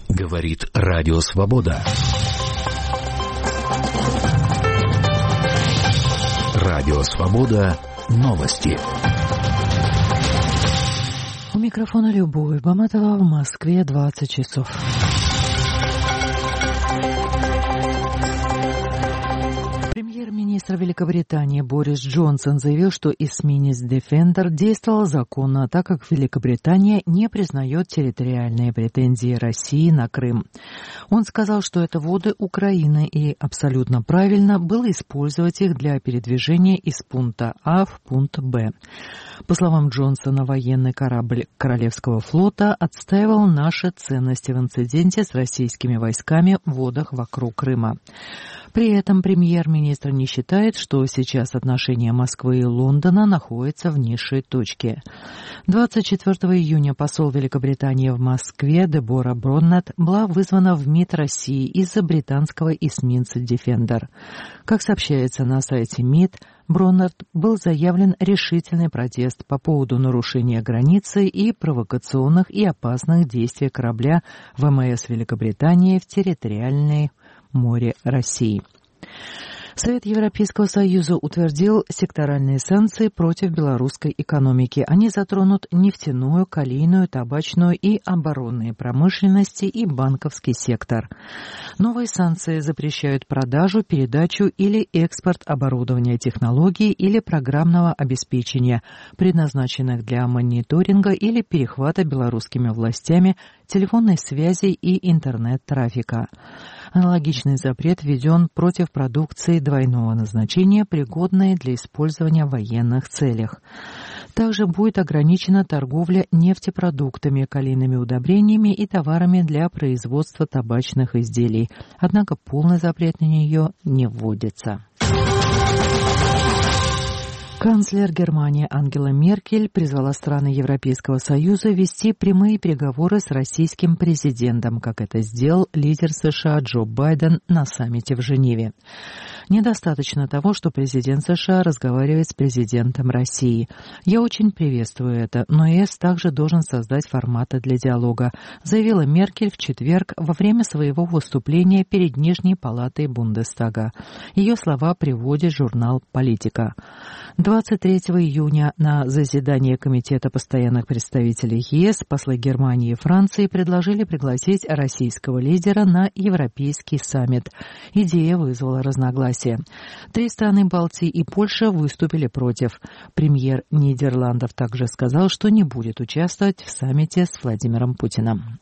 Говорит Радио Свобода. Радио Свобода. Новости. У микрофона Любовь Баматова, в Москве 20 часов. Премьер-министр Великобритании Борис Джонсон заявил, что эсминец Defender действовал законно, так как Великобритания не признает территориальные претензии России на Крым. Он сказал, что это воды Украины, и абсолютно правильно было использовать их для передвижения из пункта А в пункт Б. По словам Джонсона, военный корабль Королевского флота отстаивал наши ценности в инциденте с российскими войсками в водах вокруг Крыма. При этом премьер-министр не считает, что сейчас отношения Москвы и Лондона находятся в низшей точке. 24 июня посол Великобритании в Москве Дебора Броннетт была вызвана в МИД России из-за британского эсминца Defender. Как сообщается на сайте МИД, Броннетт был заявлен решительный протест по поводу нарушения границы и провокационных и опасных действий корабля ВМС Великобритании в территориальной море России. Совет Европейского Союза утвердил секторальные санкции против белорусской экономики. Они затронут нефтяную, калийную, табачную и оборонные промышленности и банковский сектор. Новые санкции запрещают продажу, передачу или экспорт оборудования, технологий или программного обеспечения, предназначенных для мониторинга или перехвата белорусскими властями телефонной связи и интернет-трафика. Аналогичный запрет введен против продукции двойного назначения, пригодной для использования в военных целях. Также будет ограничена торговля нефтепродуктами, калийными удобрениями и товарами для производства табачных изделий. Однако полный запрет на нее не вводится. Канцлер Германии Ангела Меркель призвала страны Европейского Союза вести прямые переговоры с российским президентом, как это сделал лидер США Джо Байден на саммите в Женеве. Недостаточно того, что президент США разговаривает с президентом России. Я очень приветствую это, но ЕС также должен создать форматы для диалога, заявила Меркель в четверг во время своего выступления перед Нижней палатой Бундестага. Ее слова приводит журнал «Политика». 23 июня на заседании Комитета постоянных представителей ЕС послы Германии и Франции предложили пригласить российского лидера на Европейский саммит. Идея вызвала разногласия. 3 страны Балтии и Польша выступили против. Премьер Нидерландов также сказал, что не будет участвовать в саммите с Владимиром Путиным.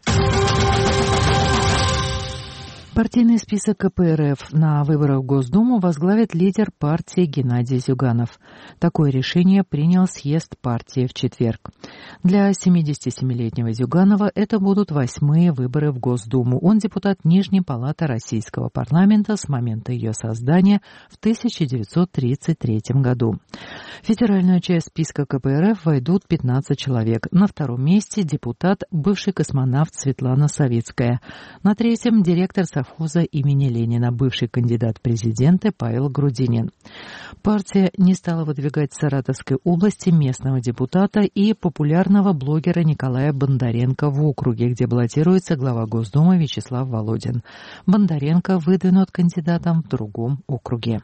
Партийный список КПРФ на выборах в Госдуму возглавит лидер партии Геннадий Зюганов. Такое решение принял съезд партии в четверг. Для 77-летнего Зюганова это будут 8-е выборы в Госдуму. Он депутат Нижней палаты Российского парламента с момента ее создания в 1933 году. В федеральную часть списка КПРФ войдут 15 человек. На втором месте депутат, бывший космонавт Светлана Савицкая. На третьем директор совхоза имени Ленина, бывший кандидат в президенты Павел Грудинин. Партия не стала выдвигать в Саратовской области местного депутата и популярного блогера Николая Бондаренко в округе, где баллотируется глава Госдумы Вячеслав Володин. Бондаренко выдвинут кандидатом в другом округе.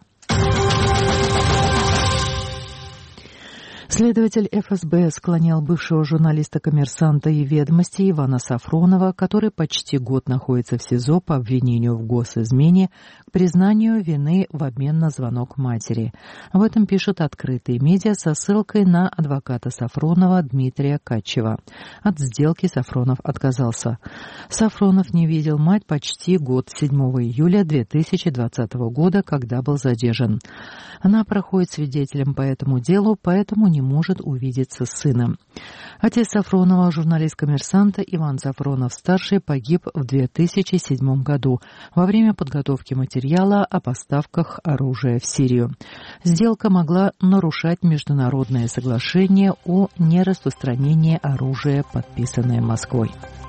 Следователь ФСБ склонял бывшего журналиста «Коммерсанта» и «Ведомости» Ивана Сафронова, который почти год находится в СИЗО по обвинению в госизмене, к признанию вины в обмен на звонок матери. Об этом пишут открытые медиа со ссылкой на адвоката Сафронова Дмитрия Катчева. От сделки Сафронов отказался. Сафронов не видел мать почти год, 7 июля 2020 года, когда был задержан. Она проходит свидетелем по этому делу, поэтому не может увидеться с сыном. Отец Сафронова, журналист «Коммерсанта» Иван Сафронов-старший, погиб в 2007 году во время подготовки материала о поставках оружия в Сирию. Сделка могла нарушать международное соглашение о нераспространении оружия, подписанное Москвой.